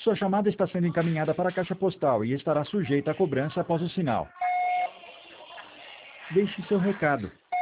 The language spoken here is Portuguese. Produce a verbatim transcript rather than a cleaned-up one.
Sua chamada está sendo encaminhada para a caixa postal e estará sujeita a cobrança após o sinal. Deixe seu recado.